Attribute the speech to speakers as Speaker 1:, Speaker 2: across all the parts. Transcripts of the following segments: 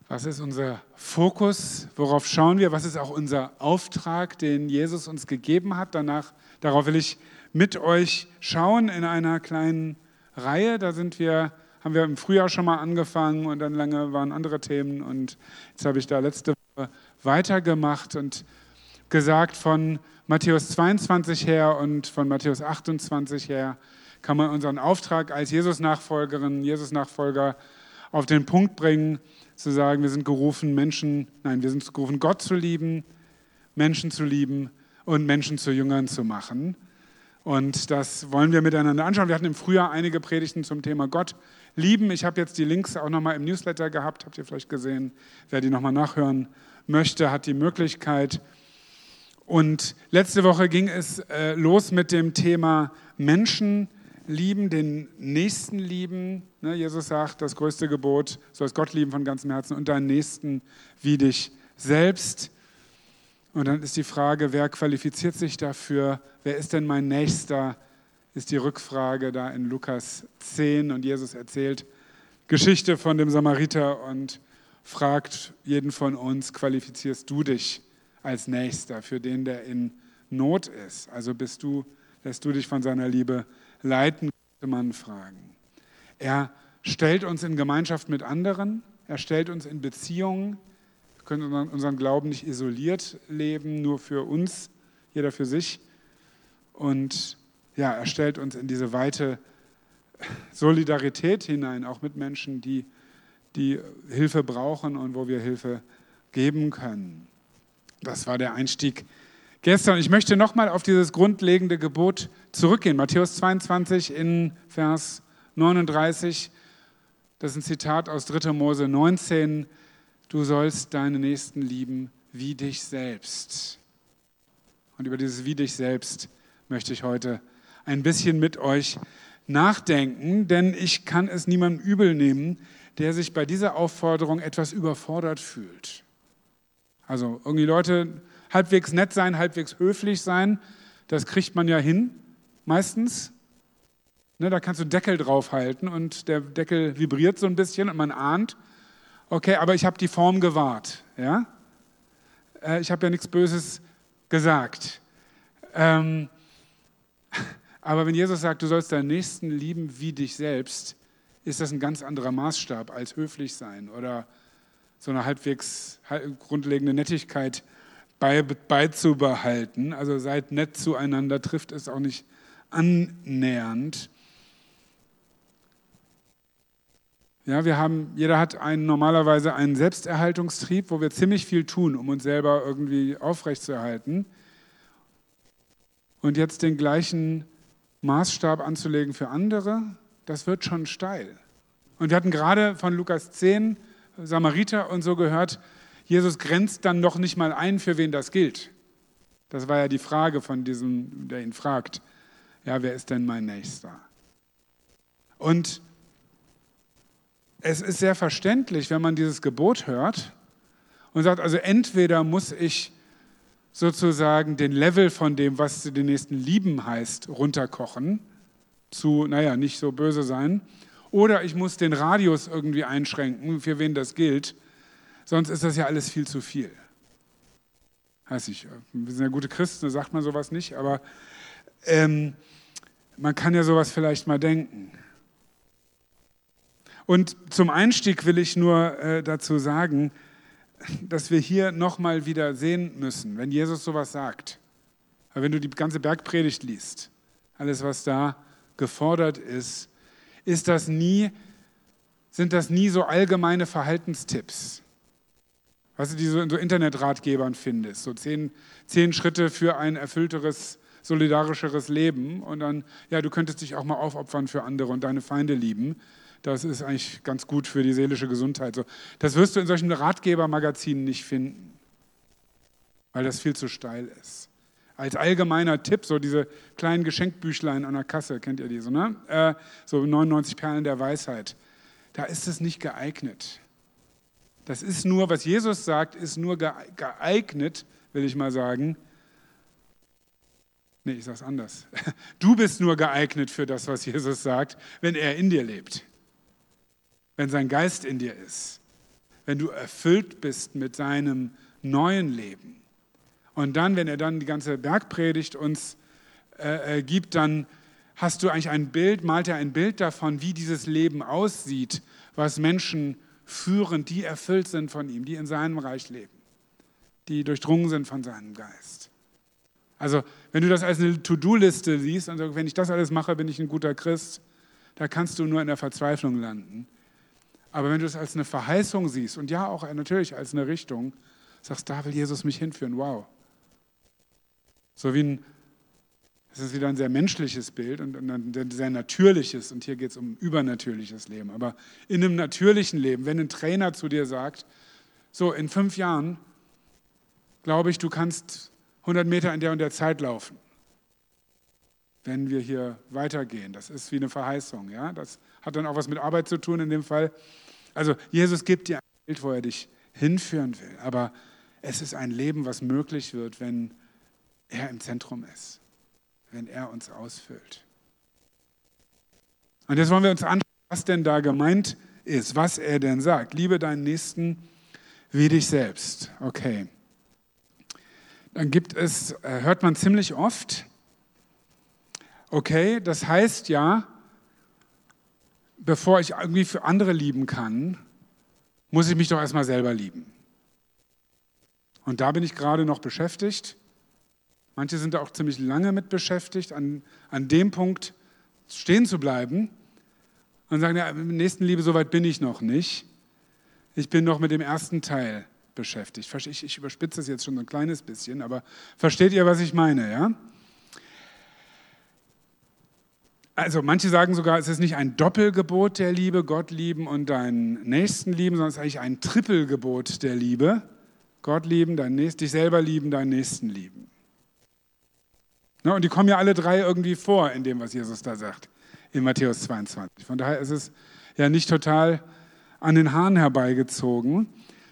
Speaker 1: Was ist unser Fokus? Worauf schauen wir? Was ist auch unser Auftrag, den Jesus uns gegeben hat? Darauf will ich mit euch schauen in einer kleinen Reihe. Haben wir im Frühjahr schon mal angefangen und dann lange waren andere Themen. Und jetzt habe ich da letzte Woche weitergemacht und gesagt, von Matthäus 22 her und von Matthäus 28 her kann man unseren Auftrag als Jesus-Nachfolgerin, Jesus-Nachfolger auf den Punkt bringen, zu sagen, wir sind gerufen, Gott zu lieben, Menschen zu lieben und Menschen zu Jüngern zu machen. Und das wollen wir miteinander anschauen. Wir hatten im Frühjahr einige Predigten zum Thema Gott lieben. Ich habe jetzt die Links auch nochmal im Newsletter gehabt, habt ihr vielleicht gesehen. Wer die nochmal nachhören möchte, hat die Möglichkeit. Und letzte Woche ging es los mit dem Thema Menschen lieben, den Nächsten lieben. Jesus sagt, das größte Gebot, du sollst Gott lieben von ganzem Herzen und deinen Nächsten wie dich selbst. Und dann ist die Frage, wer qualifiziert sich dafür? Wer ist denn mein Nächster? Ist die Rückfrage da in Lukas 10 und Jesus erzählt Geschichte von dem Samariter und fragt jeden von uns, qualifizierst du dich als Nächster für den, der in Not ist? Also lässt du dich von seiner Liebe leiten, könnte man fragen. Er stellt uns in Gemeinschaft mit anderen, er stellt uns in Beziehungen. Wir können unseren Glauben nicht isoliert leben, nur für uns, jeder für sich. Und ja, er stellt uns in diese weite Solidarität hinein, auch mit Menschen, die Hilfe brauchen und wo wir Hilfe geben können. Das war der Einstieg gestern. Ich möchte nochmal auf dieses grundlegende Gebot zurückgehen. Matthäus 22 in Vers 39, das ist ein Zitat aus 3. Mose 19. Du sollst deine Nächsten lieben wie dich selbst. Und über dieses wie dich selbst möchte ich heute ein bisschen mit euch nachdenken, denn ich kann es niemandem übel nehmen, der sich bei dieser Aufforderung etwas überfordert fühlt. Also irgendwie Leute halbwegs nett sein, halbwegs höflich sein, das kriegt man ja hin, meistens. Da kannst du einen Deckel draufhalten und der Deckel vibriert so ein bisschen und man ahnt, okay, aber ich habe die Form gewahrt. Ja? Ich habe ja nichts Böses gesagt. Aber wenn Jesus sagt, du sollst deinen Nächsten lieben wie dich selbst, ist das ein ganz anderer Maßstab als höflich sein oder so eine halbwegs grundlegende Nettigkeit beizubehalten. Also seid nett zueinander, trifft es auch nicht annähernd. Ja, jeder hat normalerweise einen Selbsterhaltungstrieb, wo wir ziemlich viel tun, um uns selber irgendwie aufrechtzuerhalten. Und jetzt den gleichen Maßstab anzulegen für andere, das wird schon steil. Und wir hatten gerade von Lukas 10, Samariter und so gehört, Jesus grenzt dann noch nicht mal ein, für wen das gilt. Das war ja die Frage von diesem, der ihn fragt, ja, wer ist denn mein Nächster? Und es ist sehr verständlich, wenn man dieses Gebot hört und sagt, also entweder muss ich sozusagen den Level von dem, was den Nächsten lieben heißt, runterkochen, zu, nicht so böse sein, oder ich muss den Radius irgendwie einschränken, für wen das gilt, sonst ist das ja alles viel zu viel. Weiß ich, wir sind ja gute Christen, da sagt man sowas nicht, aber man kann ja sowas vielleicht mal denken. Und zum Einstieg will ich nur dazu sagen, dass wir hier nochmal wieder sehen müssen, wenn Jesus sowas sagt, weil wenn du die ganze Bergpredigt liest, alles was da gefordert ist, sind das nie so allgemeine Verhaltenstipps, was du die so in so Internetratgebern findest, so 10 Schritte für ein erfüllteres, solidarischeres Leben und dann, ja, du könntest dich auch mal aufopfern für andere und deine Feinde lieben. Das ist eigentlich ganz gut für die seelische Gesundheit. So, das wirst du in solchen Ratgebermagazinen nicht finden, weil das viel zu steil ist. Als allgemeiner Tipp, so diese kleinen Geschenkbüchlein an der Kasse, kennt ihr die so, ne? So 99 Perlen der Weisheit. Da ist es nicht geeignet. Das ist nur, was Jesus sagt, ist nur geeignet, will ich mal sagen. Nee, ich sage es anders. Du bist nur geeignet für das, was Jesus sagt, wenn er in dir lebt. Wenn sein Geist in dir ist. wenn du erfüllt bist mit seinem neuen Leben. Und dann, wenn er dann die ganze Bergpredigt uns gibt, dann hast du eigentlich malt er ein Bild davon, wie dieses Leben aussieht, was Menschen führen, die erfüllt sind von ihm, die in seinem Reich leben, die durchdrungen sind von seinem Geist. Also, wenn du das als eine To-Do-Liste siehst und sagst, wenn ich das alles mache, bin ich ein guter Christ, da kannst du nur in der Verzweiflung landen. Aber wenn du es als eine Verheißung siehst und ja auch natürlich als eine Richtung, sagst, da will Jesus mich hinführen, wow. So wie das ist wieder ein sehr menschliches Bild und ein sehr natürliches, und hier geht es um übernatürliches Leben. Aber in einem natürlichen Leben, wenn ein Trainer zu dir sagt, so in 5 Jahren, glaube ich, du kannst 100 Meter in der und der Zeit laufen, wenn wir hier weitergehen. Das ist wie eine Verheißung. Ja? Das hat dann auch was mit Arbeit zu tun in dem Fall. Also Jesus gibt dir ein Bild, wo er dich hinführen will. Aber es ist ein Leben, was möglich wird, wenn er im Zentrum ist, wenn er uns ausfüllt. Und jetzt wollen wir uns anschauen, was denn da gemeint ist, was er denn sagt. Liebe deinen Nächsten wie dich selbst. Okay. Dann hört man ziemlich oft, okay, das heißt ja, bevor ich irgendwie für andere lieben kann, muss ich mich doch erstmal selber lieben. Und da bin ich gerade noch beschäftigt. Manche sind da auch ziemlich lange mit beschäftigt, an dem Punkt stehen zu bleiben und sagen, ja, Nächstenliebe, so weit bin ich noch nicht. Ich bin noch mit dem ersten Teil beschäftigt. Ich überspitze es jetzt schon so ein kleines bisschen, aber versteht ihr, was ich meine, ja? Also manche sagen sogar, es ist nicht ein Doppelgebot der Liebe, Gott lieben und deinen Nächsten lieben, sondern es ist eigentlich ein Trippelgebot der Liebe. Gott lieben, dich selber lieben, deinen Nächsten lieben. Ne, und die kommen ja alle 3 irgendwie vor in dem, was Jesus da sagt, in Matthäus 22. Von daher ist es ja nicht total an den Haaren herbeigezogen.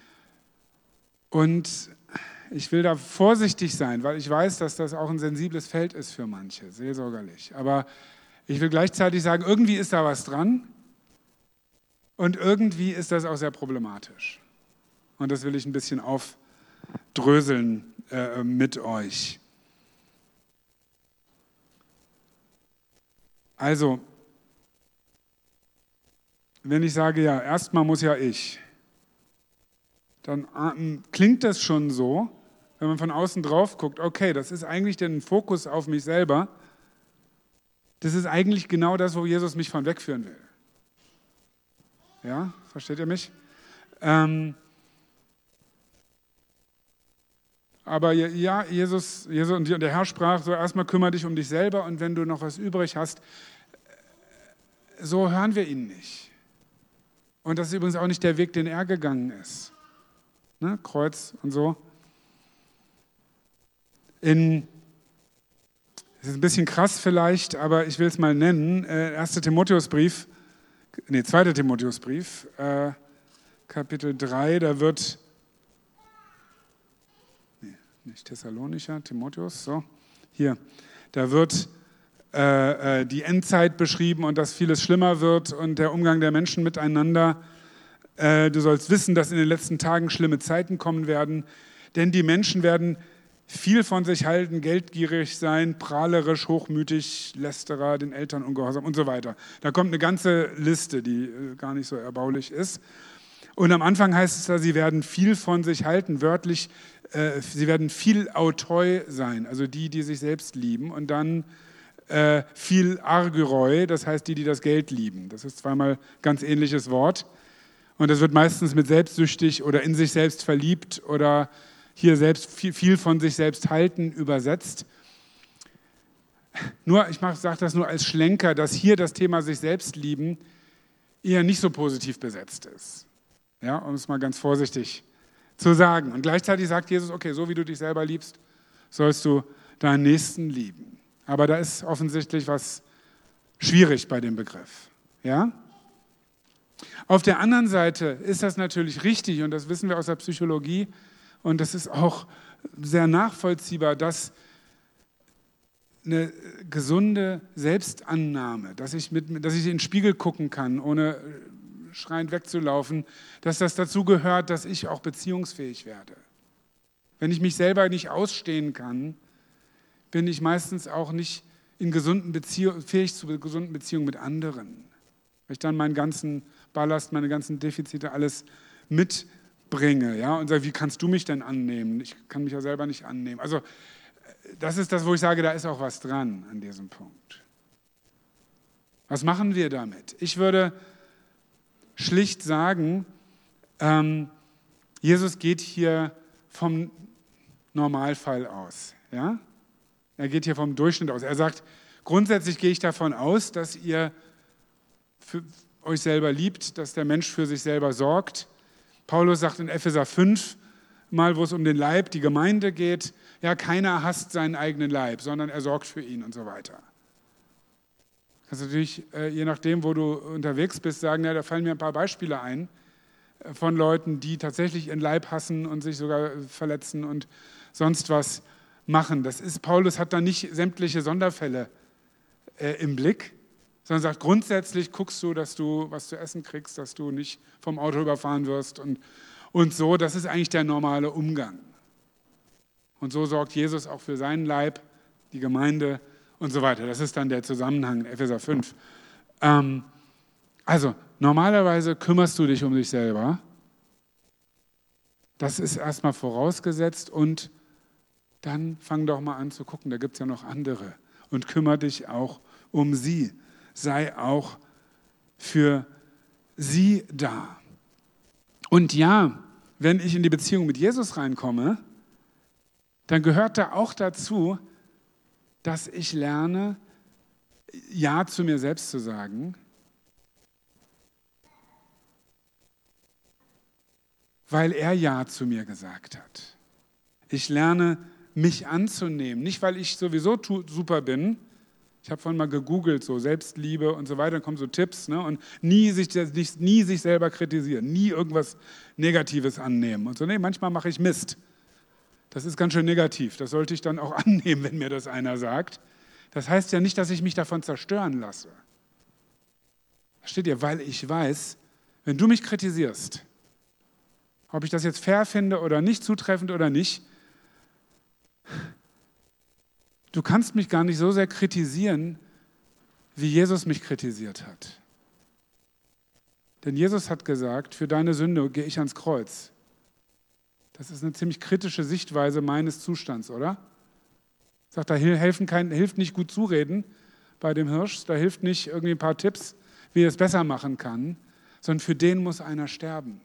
Speaker 1: Und ich will da vorsichtig sein, weil ich weiß, dass das auch ein sensibles Feld ist für manche, seelsorgerlich. Aber ich will gleichzeitig sagen, irgendwie ist da was dran und irgendwie ist das auch sehr problematisch. Und das will ich ein bisschen aufdröseln mit euch. Also, wenn ich sage, ja, erstmal muss ja ich, dann klingt das schon so, wenn man von außen drauf guckt, okay, das ist eigentlich ein Fokus auf mich selber. Das ist eigentlich genau das, wo Jesus mich von wegführen will. Ja, versteht ihr mich? Aber ja, Jesus und der Herr sprach, so erstmal kümmere dich um dich selber und wenn du noch was übrig hast, so hören wir ihn nicht. Und das ist übrigens auch nicht der Weg, den er gegangen ist. Ne? Kreuz und so. Das ist ein bisschen krass vielleicht, aber ich will es mal nennen. 2. Timotheusbrief, Kapitel 3, da wird, nicht Thessalonicher, Timotheus, so, hier, da wird die Endzeit beschrieben und dass vieles schlimmer wird und der Umgang der Menschen miteinander. Du sollst wissen, dass in den letzten Tagen schlimme Zeiten kommen werden, denn die Menschen werden viel von sich halten, geldgierig sein, prahlerisch, hochmütig, Lästerer, den Eltern ungehorsam und so weiter. Da kommt eine ganze Liste, die gar nicht so erbaulich ist. Und am Anfang heißt es da, sie werden viel von sich halten, wörtlich, sie werden viel Autoi sein, also die sich selbst lieben. Und dann viel Argyroi, das heißt die das Geld lieben. Das ist zweimal ganz ähnliches Wort. Und das wird meistens mit selbstsüchtig oder in sich selbst verliebt oder hier selbst viel von sich selbst halten übersetzt. Nur, ich sage das nur als Schlenker, dass hier das Thema sich selbst lieben eher nicht so positiv besetzt ist. Ja, um es mal ganz vorsichtig zu sagen. Und gleichzeitig sagt Jesus, okay, so wie du dich selber liebst, sollst du deinen Nächsten lieben. Aber da ist offensichtlich was schwierig bei dem Begriff. Ja? Auf der anderen Seite ist das natürlich richtig, und das wissen wir aus der Psychologie, und das ist auch sehr nachvollziehbar, dass eine gesunde Selbstannahme, dass ich in den Spiegel gucken kann, ohne schreiend wegzulaufen, dass das dazu gehört, dass ich auch beziehungsfähig werde. Wenn ich mich selber nicht ausstehen kann, bin ich meistens auch nicht fähig zu gesunden Beziehungen mit anderen. Weil ich dann meinen ganzen Ballast, meine ganzen Defizite alles mitbringe, ja, und sage, wie kannst du mich denn annehmen? Ich kann mich ja selber nicht annehmen. Also das ist das, wo ich sage, da ist auch was dran an diesem Punkt. Was machen wir damit? Ich würde schlicht sagen, Jesus geht hier vom Normalfall aus. Ja? Er geht hier vom Durchschnitt aus. Er sagt, grundsätzlich gehe ich davon aus, dass ihr für euch selber liebt, dass der Mensch für sich selber sorgt. Paulus sagt in Epheser 5, mal wo es um den Leib, die Gemeinde geht, ja, keiner hasst seinen eigenen Leib, sondern er sorgt für ihn und so weiter. Kannst natürlich, je nachdem, wo du unterwegs bist, sagen, ja, da fallen mir ein paar Beispiele ein von Leuten, die tatsächlich ihren Leib hassen und sich sogar verletzen und sonst was machen. Paulus hat da nicht sämtliche Sonderfälle im Blick, sondern sagt, grundsätzlich guckst du, dass du was zu essen kriegst, dass du nicht vom Auto überfahren wirst und so. Das ist eigentlich der normale Umgang. Und so sorgt Jesus auch für seinen Leib, die Gemeinde und so weiter. Das ist dann der Zusammenhang in Epheser 5. Also, normalerweise kümmerst du dich um dich selber. Das ist erstmal vorausgesetzt und dann fang doch mal an zu gucken, da gibt es ja noch andere. Und kümmere dich auch um sie. Sei auch für sie da. Und ja, wenn ich in die Beziehung mit Jesus reinkomme, dann gehört da auch dazu, dass ich lerne, Ja zu mir selbst zu sagen, weil er Ja zu mir gesagt hat. Ich lerne, mich anzunehmen, nicht weil ich sowieso super bin. Ich habe vorhin mal gegoogelt, so Selbstliebe und so weiter, dann kommen so Tipps, ne? Und nie sich selber kritisieren, nie irgendwas Negatives annehmen und so. Nee, manchmal mache ich Mist. Das ist ganz schön negativ. Das sollte ich dann auch annehmen, wenn mir das einer sagt. Das heißt ja nicht, dass ich mich davon zerstören lasse. Versteht ihr? Weil ich weiß, wenn du mich kritisierst, ob ich das jetzt fair finde oder nicht, zutreffend oder nicht, du kannst mich gar nicht so sehr kritisieren, wie Jesus mich kritisiert hat. Denn Jesus hat gesagt, für deine Sünde gehe ich ans Kreuz. Das ist eine ziemlich kritische Sichtweise meines Zustands, oder? Sagt, da hilft nicht gut zureden bei dem Hirsch, da hilft nicht irgendwie ein paar Tipps, wie er es besser machen kann, sondern für den muss einer sterben.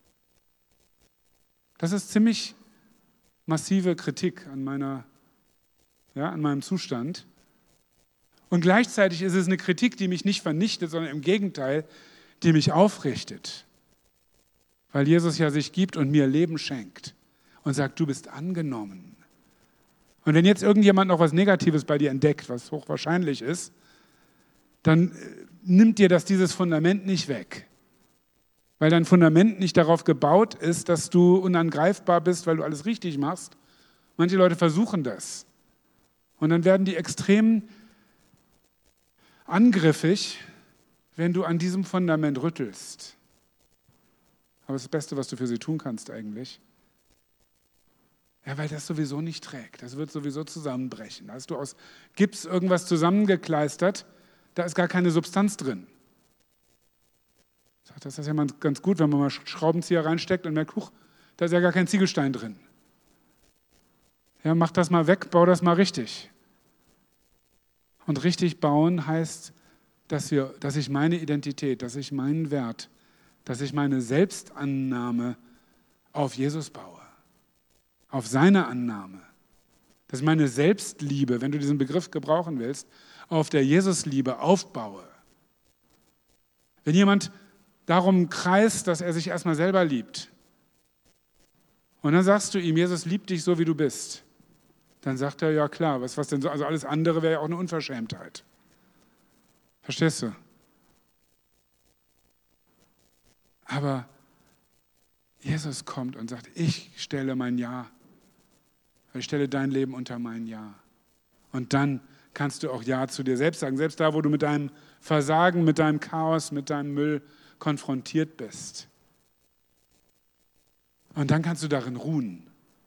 Speaker 1: Das ist ziemlich massive Kritik an meinem Zustand. Und gleichzeitig ist es eine Kritik, die mich nicht vernichtet, sondern im Gegenteil, die mich aufrichtet. Weil Jesus ja sich gibt und mir Leben schenkt und sagt, du bist angenommen. Und wenn jetzt irgendjemand noch was Negatives bei dir entdeckt, was hochwahrscheinlich ist, dann nimmt dir das dieses Fundament nicht weg. Weil dein Fundament nicht darauf gebaut ist, dass du unangreifbar bist, weil du alles richtig machst. Manche Leute versuchen das. Und dann werden die extrem angriffig, wenn du an diesem Fundament rüttelst. Aber das ist das Beste, was du für sie tun kannst eigentlich. Ja, weil das sowieso nicht trägt. Das wird sowieso zusammenbrechen. Da hast du aus Gips irgendwas zusammengekleistert, da ist gar keine Substanz drin. Das ist ja mal ganz gut, wenn man mal Schraubenzieher reinsteckt und merkt, huch, da ist ja gar kein Ziegelstein drin. Ja, mach das mal weg, bau das mal richtig. Und richtig bauen heißt, dass ich meine Identität, dass ich meinen Wert, dass ich meine Selbstannahme auf Jesus baue. Auf seine Annahme. Dass ich meine Selbstliebe, wenn du diesen Begriff gebrauchen willst, auf der Jesusliebe aufbaue. Wenn jemand darum kreist, dass er sich erstmal selber liebt und dann sagst du ihm, Jesus liebt dich so, wie du bist, dann sagt er, ja klar, was denn so? Also alles andere wäre ja auch eine Unverschämtheit. Verstehst du? Aber Jesus kommt und sagt, ich stelle mein Ja. Ich stelle dein Leben unter mein Ja. Und dann kannst du auch Ja zu dir selbst sagen. Selbst da, wo du mit deinem Versagen, mit deinem Chaos, mit deinem Müll konfrontiert bist. Und dann kannst du darin ruhen,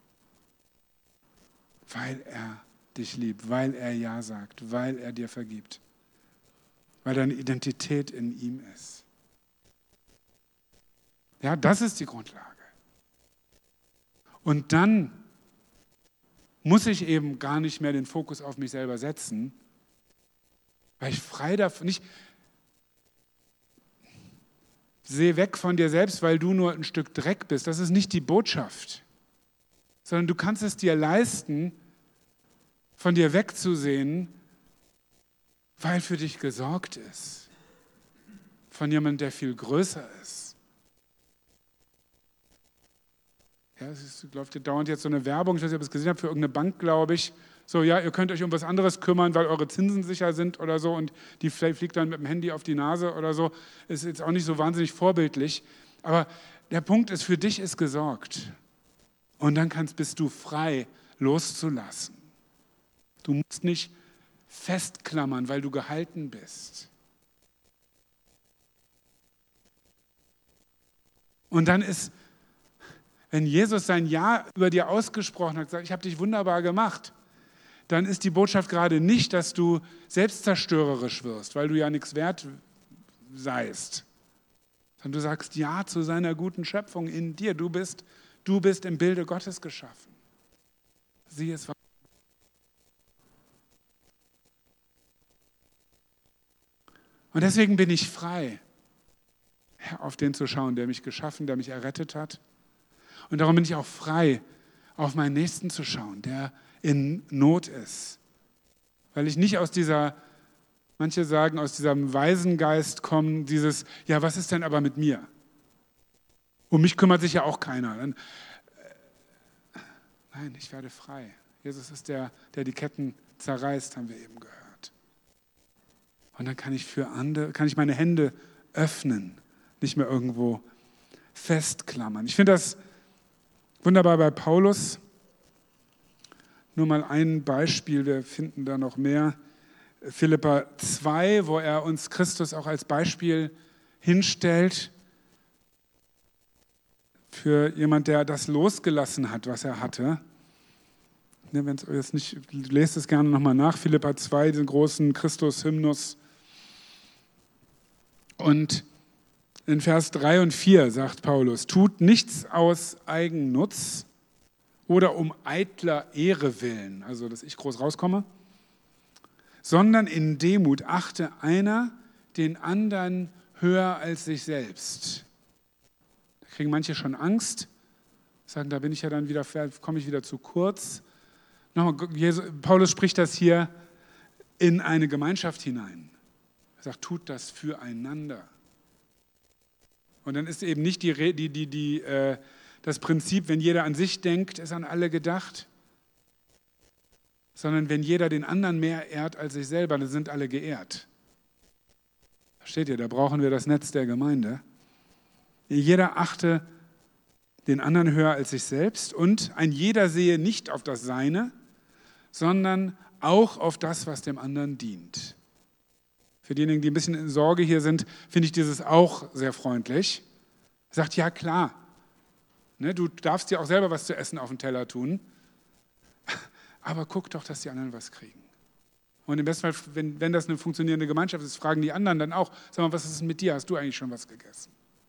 Speaker 1: weil er dich liebt, weil er Ja sagt, weil er dir vergibt, weil deine Identität in ihm ist. Ja, das ist die Grundlage. Und dann muss ich eben gar nicht mehr den Fokus auf mich selber setzen, weil ich frei davon, nicht seh weg von dir selbst, weil du nur ein Stück Dreck bist. Das ist nicht die Botschaft, sondern du kannst es dir leisten, von dir wegzusehen, weil für dich gesorgt ist. Von jemandem, der viel größer ist. Ja, es läuft hier dauernd jetzt so eine Werbung, ich weiß nicht, ob ihr es gesehen habt, für irgendeine Bank, glaube ich. So, ja, ihr könnt euch um was anderes kümmern, weil eure Zinsen sicher sind oder so und die fliegt dann mit dem Handy auf die Nase oder so. Ist jetzt auch nicht so wahnsinnig vorbildlich. Aber der Punkt ist, für dich ist gesorgt. Und dann bist du frei, loszulassen. Du musst nicht festklammern, weil du gehalten bist. Und dann ist, wenn Jesus sein Ja über dir ausgesprochen hat, gesagt, ich habe dich wunderbar gemacht, dann ist die Botschaft gerade nicht, dass du selbstzerstörerisch wirst, weil du ja nichts wert seist. Sondern du sagst Ja zu seiner guten Schöpfung in dir. Du bist im Bilde Gottes geschaffen. Sieh es wahr. Und deswegen bin ich frei, auf den zu schauen, der mich geschaffen, der mich errettet hat. Und darum bin ich auch frei, auf meinen Nächsten zu schauen, der in Not ist. Weil ich nicht aus dieser, manche sagen, aus diesem Waisengeist komme, dieses, ja, was ist denn aber mit mir? Um mich kümmert sich ja auch keiner. Nein, ich werde frei. Jesus ist der die Ketten zerreißt, haben wir eben gehört. Und dann kann ich meine Hände öffnen, nicht mehr irgendwo festklammern. Ich finde das wunderbar bei Paulus. Nur mal ein Beispiel, wir finden da noch mehr. Philipper 2, wo er uns Christus auch als Beispiel hinstellt für jemand, der das losgelassen hat, was er hatte. Wenn es jetzt nicht, lest es gerne nochmal nach, Philipper 2, den großen Christus-Hymnus. Und in Vers 3 und 4 sagt Paulus, tut nichts aus Eigennutz oder um eitler Ehre willen, also dass ich groß rauskomme, sondern in Demut achte einer den anderen höher als sich selbst. Da kriegen manche schon Angst, sagen, da bin ich ja dann wieder, komme ich wieder zu kurz. Nochmal, Paulus spricht das hier in eine Gemeinschaft hinein. Er sagt, tut das füreinander. Und dann ist eben nicht das Prinzip, wenn jeder an sich denkt, ist an alle gedacht, sondern wenn jeder den anderen mehr ehrt als sich selber, dann sind alle geehrt. Versteht ihr, da brauchen wir das Netz der Gemeinde. Jeder achte den anderen höher als sich selbst und ein jeder sehe nicht auf das Seine, sondern auch auf das, was dem anderen dient. Für diejenigen, die ein bisschen in Sorge hier sind, finde ich dieses auch sehr freundlich. Er sagt, ja klar, ne, du darfst dir auch selber was zu essen auf den Teller tun, aber guck doch, dass die anderen was kriegen. Und im besten Fall, wenn das eine funktionierende Gemeinschaft ist, fragen die anderen dann auch, sag mal, was ist denn mit dir? Hast du eigentlich schon was gegessen?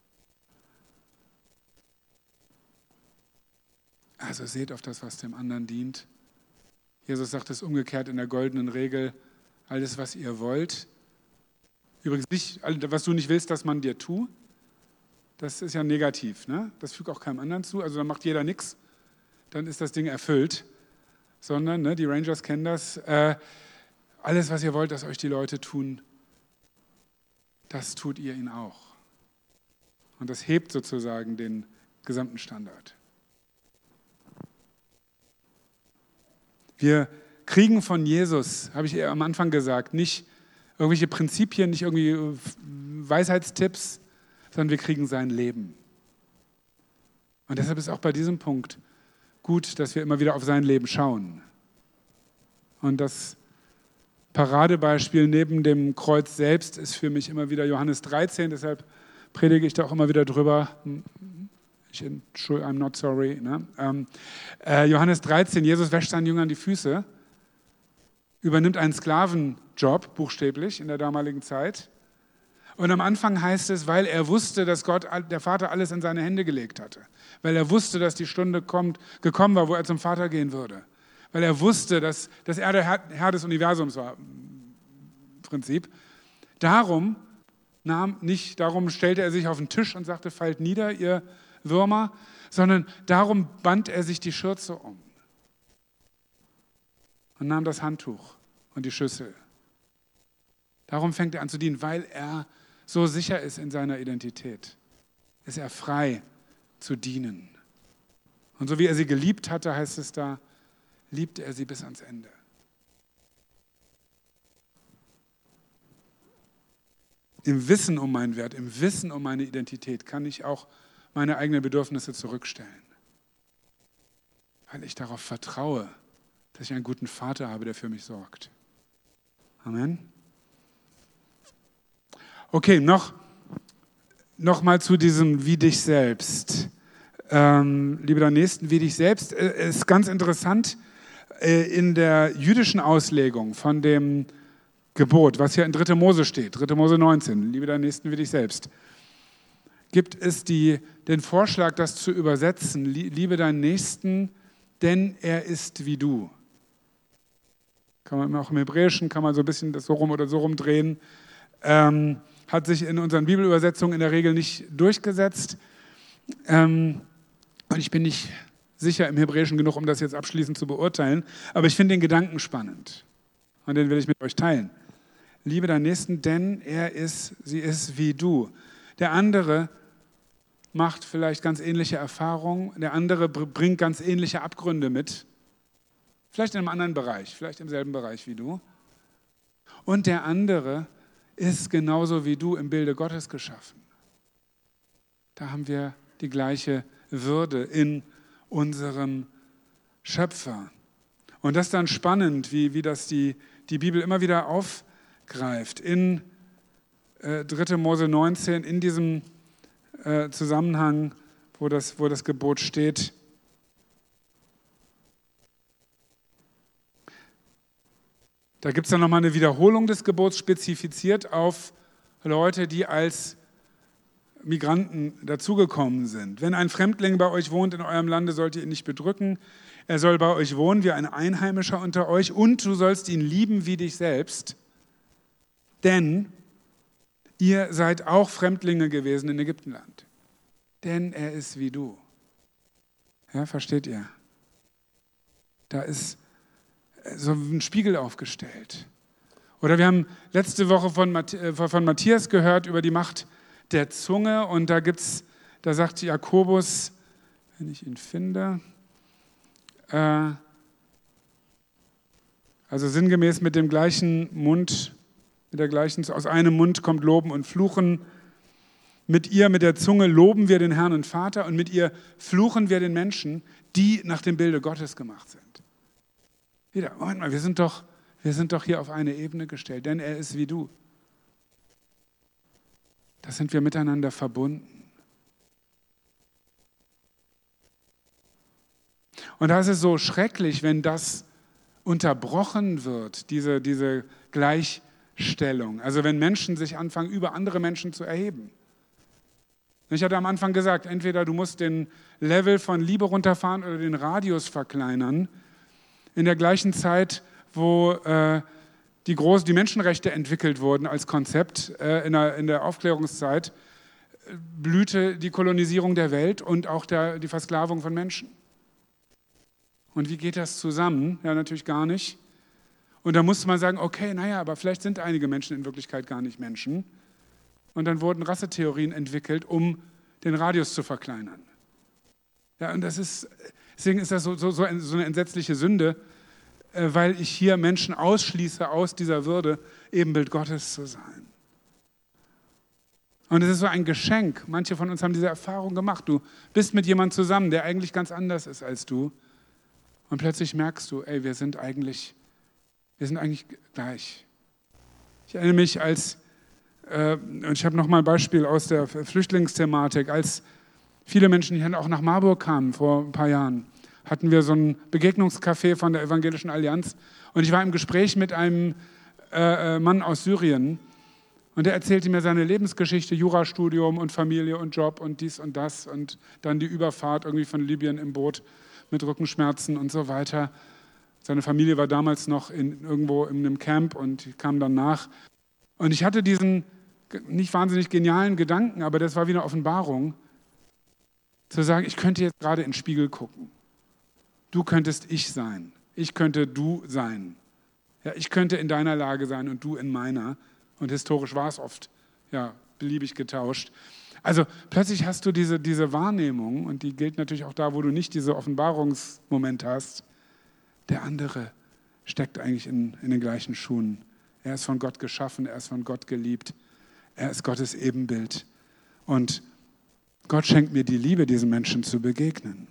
Speaker 1: Also seht auf das, was dem anderen dient. Jesus sagt es umgekehrt in der goldenen Regel, alles, was ihr wollt. Übrigens nicht, was du nicht willst, dass man dir tut. Das ist ja negativ, ne? Das fügt auch keinem anderen zu. Also dann macht jeder nichts, dann ist das Ding erfüllt. Sondern, ne, die Rangers kennen das, alles, was ihr wollt, dass euch die Leute tun, das tut ihr ihnen auch. Und das hebt sozusagen den gesamten Standard. Wir kriegen von Jesus, habe ich am Anfang gesagt, nicht irgendwelche Prinzipien, nicht irgendwie Weisheitstipps, sondern wir kriegen sein Leben. Und deshalb ist auch bei diesem Punkt gut, dass wir immer wieder auf sein Leben schauen. Und das Paradebeispiel neben dem Kreuz selbst ist für mich immer wieder Johannes 13, deshalb predige ich da auch immer wieder drüber. I'm not sorry. Ne? Johannes 13, Jesus wäscht seinen Jüngern die Füße, übernimmt einen Sklavenjob, buchstäblich, in der damaligen Zeit. Und am Anfang heißt es, weil er wusste, dass Gott, der Vater, alles in seine Hände gelegt hatte. Weil er wusste, dass die Stunde gekommen war, wo er zum Vater gehen würde. Weil er wusste, dass er der Herr des Universums war, im Prinzip. Darum stellte er sich auf den Tisch und sagte, fallt nieder, ihr Würmer, sondern darum band er sich die Schürze um und nahm das Handtuch und die Schüssel. Darum fängt er an zu dienen, weil er so sicher ist in seiner Identität. Ist er frei zu dienen. Und so wie er sie geliebt hatte, heißt es da, liebte er sie bis ans Ende. Im Wissen um meinen Wert, im Wissen um meine Identität kann ich auch meine eigenen Bedürfnisse zurückstellen. Weil ich darauf vertraue, dass ich einen guten Vater habe, der für mich sorgt. Amen. Okay, noch mal zu diesem wie dich selbst. Liebe deinen Nächsten, wie dich selbst, ist ganz interessant in der jüdischen Auslegung von dem Gebot, was hier in 3. Mose steht, 3. Mose 19, liebe deinen Nächsten wie dich selbst, gibt es den Vorschlag, das zu übersetzen, liebe deinen Nächsten, denn er ist wie du. Kann man auch im Hebräischen, kann man so ein bisschen das so rum oder so rum drehen. Hat sich in unseren Bibelübersetzungen in der Regel nicht durchgesetzt. Und ich bin nicht sicher im Hebräischen genug, um das jetzt abschließend zu beurteilen. Aber ich finde den Gedanken spannend. Und den will ich mit euch teilen. Liebe deinen Nächsten, denn sie ist wie du. Der andere macht vielleicht ganz ähnliche Erfahrungen. Der andere bringt ganz ähnliche Abgründe mit. Vielleicht in einem anderen Bereich, vielleicht im selben Bereich wie du. Und der andere ist genauso wie du im Bilde Gottes geschaffen. Da haben wir die gleiche Würde in unserem Schöpfer. Und das ist dann spannend, wie das die Bibel immer wieder aufgreift. In 3. Mose 19, in diesem Zusammenhang, wo das Gebot steht. Da gibt es dann nochmal eine Wiederholung des Gebots, spezifiziert auf Leute, die als Migranten dazugekommen sind. Wenn ein Fremdling bei euch wohnt in eurem Lande, sollt ihr ihn nicht bedrücken. Er soll bei euch wohnen wie ein Einheimischer unter euch und du sollst ihn lieben wie dich selbst, denn ihr seid auch Fremdlinge gewesen in Ägyptenland. Denn er ist wie du. Ja, versteht ihr? Da ist so ein Spiegel aufgestellt. Oder wir haben letzte Woche von Matthias gehört über die Macht der Zunge und da sagt Jakobus, wenn ich ihn finde, also sinngemäß mit dem gleichen Mund, aus einem Mund kommt Loben und Fluchen. Mit der Zunge loben wir den Herrn und Vater und mit ihr fluchen wir den Menschen, die nach dem Bilde Gottes gemacht sind. Wieder, Moment mal, wir sind doch hier auf eine Ebene gestellt, denn er ist wie du. Da sind wir miteinander verbunden. Und da ist es so schrecklich, wenn das unterbrochen wird, diese Gleichstellung. Also wenn Menschen sich anfangen, über andere Menschen zu erheben. Ich hatte am Anfang gesagt, entweder du musst den Level von Liebe runterfahren oder den Radius verkleinern. In der gleichen Zeit, wo die Menschenrechte entwickelt wurden als Konzept in der Aufklärungszeit, blühte die Kolonisierung der Welt und auch die Versklavung von Menschen. Und wie geht das zusammen? Ja, natürlich gar nicht. Und da musste man sagen, okay, aber vielleicht sind einige Menschen in Wirklichkeit gar nicht Menschen. Und dann wurden Rassetheorien entwickelt, um den Radius zu verkleinern. Ja, und deswegen ist das so eine entsetzliche Sünde, weil ich hier Menschen ausschließe aus dieser Würde, Ebenbild Gottes zu sein. Und es ist so ein Geschenk. Manche von uns haben diese Erfahrung gemacht. Du bist mit jemandem zusammen, der eigentlich ganz anders ist als du. Und plötzlich merkst du, wir sind eigentlich gleich. Ich erinnere mich, als Und ich habe noch mal ein Beispiel aus der Flüchtlingsthematik. Als viele Menschen hier auch nach Marburg kamen vor ein paar Jahren, hatten wir so ein Begegnungscafé von der Evangelischen Allianz. Und ich war im Gespräch mit einem Mann aus Syrien. Und er erzählte mir seine Lebensgeschichte, Jurastudium und Familie und Job und dies und das. Und dann die Überfahrt irgendwie von Libyen im Boot mit Rückenschmerzen und so weiter. Seine Familie war damals noch irgendwo in einem Camp und kam dann nach. Und ich hatte diesen nicht wahnsinnig genialen Gedanken, aber das war wie eine Offenbarung, zu sagen, ich könnte jetzt gerade in den Spiegel gucken. Du könntest ich sein. Ich könnte du sein. Ja, ich könnte in deiner Lage sein und du in meiner. Und historisch war es oft beliebig getauscht. Also plötzlich hast du diese Wahrnehmung, und die gilt natürlich auch da, wo du nicht diese Offenbarungsmoment hast. Der andere steckt eigentlich in den gleichen Schuhen. Er ist von Gott geschaffen, er ist von Gott geliebt. Er ist Gottes Ebenbild. Und Gott schenkt mir die Liebe, diesen Menschen zu begegnen.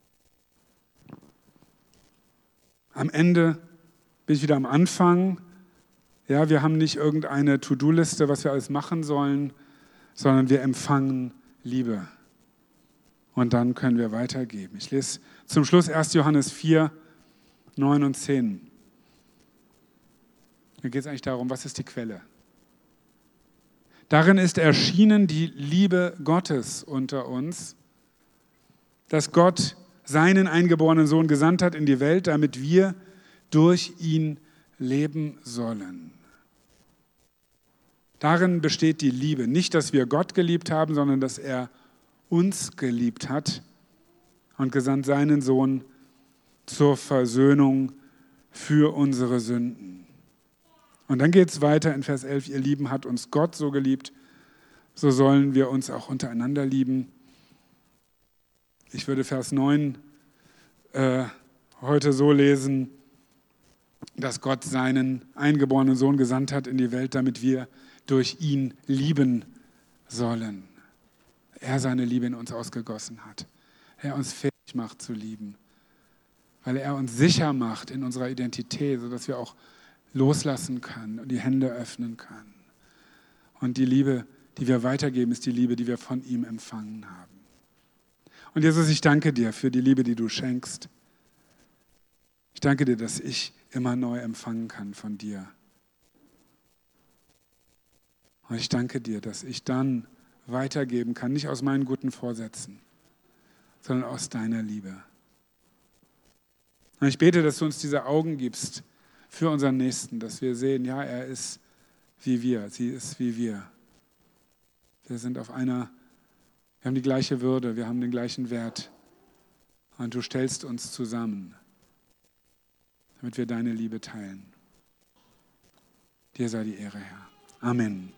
Speaker 1: Am Ende bin ich wieder am Anfang. Ja, wir haben nicht irgendeine To-Do-Liste, was wir alles machen sollen, sondern wir empfangen Liebe. Und dann können wir weitergeben. Ich lese zum Schluss 1. Johannes 4, 9 und 10. Hier geht es eigentlich darum, was ist die Quelle? Darin ist erschienen die Liebe Gottes unter uns, dass Gott seinen eingeborenen Sohn gesandt hat in die Welt, damit wir durch ihn leben sollen. Darin besteht die Liebe. Nicht, dass wir Gott geliebt haben, sondern dass er uns geliebt hat und gesandt seinen Sohn zur Versöhnung für unsere Sünden. Und dann geht es weiter in Vers 11, ihr Lieben, hat uns Gott so geliebt, so sollen wir uns auch untereinander lieben. Ich würde Vers 9 heute so lesen, dass Gott seinen eingeborenen Sohn gesandt hat in die Welt, damit wir durch ihn lieben sollen. Er seine Liebe in uns ausgegossen hat. Er uns fähig macht zu lieben, weil er uns sicher macht in unserer Identität, sodass wir auch loslassen können und die Hände öffnen können. Und die Liebe, die wir weitergeben, ist die Liebe, die wir von ihm empfangen haben. Und Jesus, ich danke dir für die Liebe, die du schenkst. Ich danke dir, dass ich immer neu empfangen kann von dir. Und ich danke dir, dass ich dann weitergeben kann, nicht aus meinen guten Vorsätzen, sondern aus deiner Liebe. Und ich bete, dass du uns diese Augen gibst für unseren Nächsten, dass wir sehen, ja, er ist wie wir, sie ist wie wir. Wir haben die gleiche Würde, wir haben den gleichen Wert. Und du stellst uns zusammen, damit wir deine Liebe teilen. Dir sei die Ehre, Herr. Amen.